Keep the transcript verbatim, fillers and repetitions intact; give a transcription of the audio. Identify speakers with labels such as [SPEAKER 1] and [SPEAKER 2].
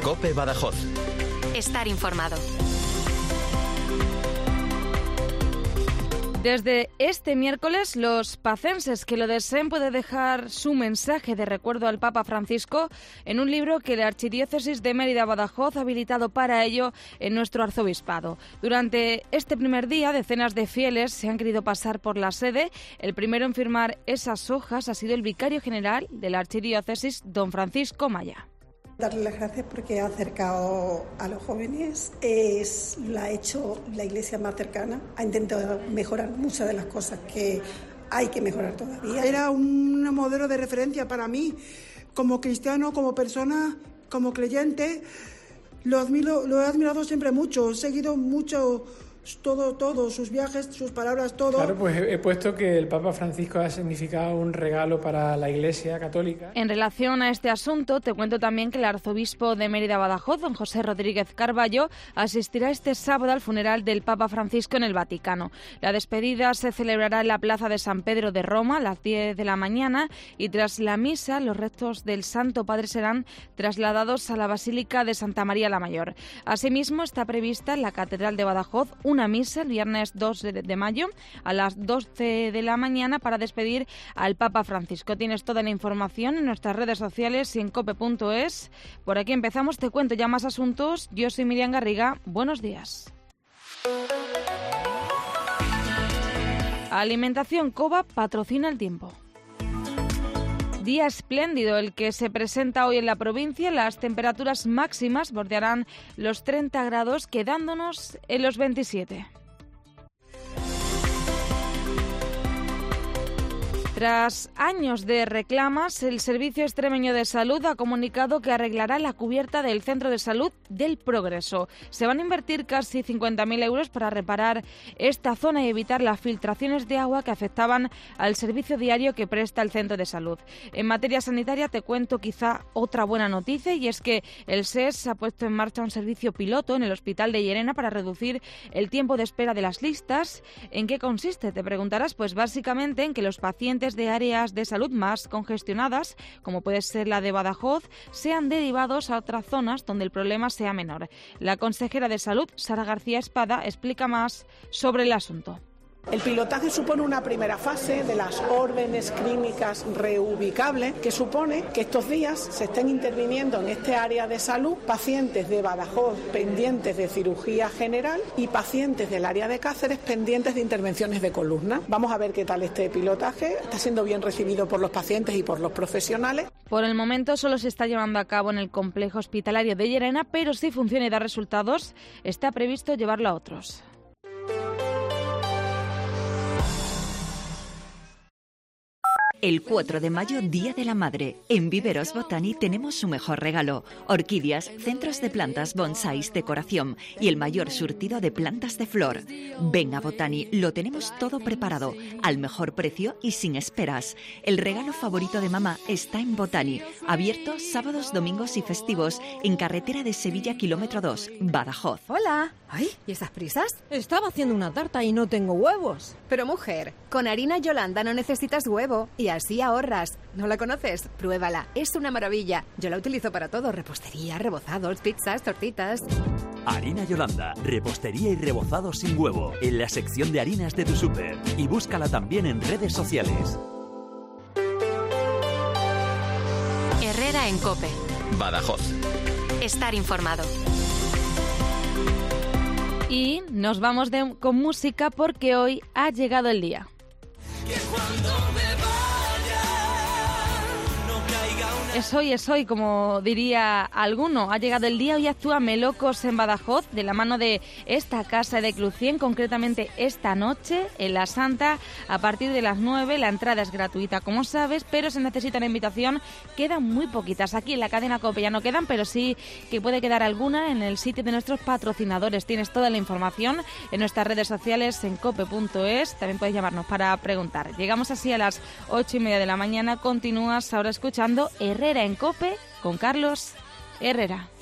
[SPEAKER 1] COPE Badajoz.
[SPEAKER 2] Estar informado.
[SPEAKER 3] Desde este miércoles, los pacenses que lo deseen pueden dejar su mensaje de recuerdo al Papa Francisco en un libro que la Archidiócesis de Mérida-Badajoz ha habilitado para ello en nuestro arzobispado. Durante este primer día, decenas de fieles se han querido pasar por la sede. El primero en firmar esas hojas ha sido el vicario general de la Archidiócesis, don Francisco Maya.
[SPEAKER 4] Darle las gracias porque ha acercado a los jóvenes, es, la ha hecho la Iglesia más cercana, ha intentado mejorar muchas de las cosas que hay que mejorar todavía.
[SPEAKER 5] Era un modelo de referencia para mí, como cristiano, como persona, como creyente. Lo admiro, lo he admirado siempre mucho, he seguido mucho todo, todo, sus viajes, sus palabras, todo.
[SPEAKER 6] Claro, pues he, he puesto que el Papa Francisco ha significado un regalo para la Iglesia católica.
[SPEAKER 3] En relación a este asunto, te cuento también que el arzobispo de Mérida-Badajoz, don José Rodríguez Carballo, asistirá este sábado al funeral del Papa Francisco en el Vaticano. La despedida se celebrará en la plaza de San Pedro de Roma a las diez de la mañana y tras la misa los restos del Santo Padre serán trasladados a la Basílica de Santa María la Mayor. Asimismo, está prevista en la Catedral de Badajoz una misa el viernes dos de mayo a las doce de la mañana para despedir al Papa Francisco. Tienes toda la información en nuestras redes sociales y en cope punto es. Por aquí empezamos, te cuento ya más asuntos. Yo soy Miriam Garriga. Buenos días. Alimentación Cova patrocina el tiempo. Día espléndido el que se presenta hoy en la provincia. Las temperaturas máximas bordearán los treinta grados, quedándonos en los veintisiete. Tras años de reclamas, el Servicio Extremeño de Salud ha comunicado que arreglará la cubierta del Centro de Salud del Progreso. Se van a invertir casi cincuenta mil euros para reparar esta zona y evitar las filtraciones de agua que afectaban al servicio diario que presta el Centro de Salud. En materia sanitaria te cuento quizá otra buena noticia, y es que el S E S ha puesto en marcha un servicio piloto en el Hospital de Llerena para reducir el tiempo de espera de las listas. ¿En qué consiste? Te preguntarás. Pues básicamente en que los pacientes de áreas de salud más congestionadas, como puede ser la de Badajoz, sean derivados a otras zonas donde el problema sea menor. La consejera de Salud, Sara García Espada, explica más sobre el asunto.
[SPEAKER 7] El pilotaje supone una primera fase de las órdenes clínicas reubicables, que supone que estos días se estén interviniendo en este área de salud pacientes de Badajoz pendientes de cirugía general y pacientes del área de Cáceres pendientes de intervenciones de columna. Vamos a ver qué tal este pilotaje. Está siendo bien recibido por los pacientes y por los profesionales.
[SPEAKER 3] Por el momento solo se está llevando a cabo en el complejo hospitalario de Llerena, pero si funciona y da resultados, está previsto llevarlo a otros.
[SPEAKER 8] El cuatro de mayo, Día de la Madre. En Viveros Botani tenemos su mejor regalo. Orquídeas, centros de plantas, bonsáis, decoración y el mayor surtido de plantas de flor. Ven a Botani, lo tenemos todo preparado, al mejor precio y sin esperas. El regalo favorito de mamá está en Botani. Abierto sábados, domingos y festivos en carretera de Sevilla, kilómetro dos, Badajoz.
[SPEAKER 9] Hola. Ay, ¿y esas prisas? Estaba haciendo una tarta y no tengo huevos.
[SPEAKER 10] Pero mujer, con harina Yolanda no necesitas huevo y así ahorras. ¿No la conoces? Pruébala, es una maravilla. Yo la utilizo para todo, repostería, rebozados, pizzas, tortitas.
[SPEAKER 11] Harina Yolanda, repostería y rebozado sin huevo, en la sección de harinas de tu súper. Y búscala también en redes sociales.
[SPEAKER 2] Herrera en COPE.
[SPEAKER 1] Badajoz.
[SPEAKER 2] Estar informado.
[SPEAKER 3] Y nos vamos de, con música porque hoy ha llegado el día.
[SPEAKER 12] Que cuando me vaya, no caiga una...
[SPEAKER 3] Es hoy, es hoy, como diría alguno. Ha llegado el día, hoy actúa Melocos en Badajoz, de la mano de esta casa de Crucien, concretamente esta noche en La Santa, a partir de las nueve. La entrada es gratuita, como sabes, pero se necesita una invitación. Quedan muy poquitas. Aquí en la cadena COPE ya no quedan, pero sí que puede quedar alguna en el sitio de nuestros patrocinadores. Tienes toda la información en nuestras redes sociales en cope punto es. También puedes llamarnos para preguntar. Llegamos así a las ocho y media de la mañana. Continúas ahora escuchando Herrera en COPE con Carlos Herrera.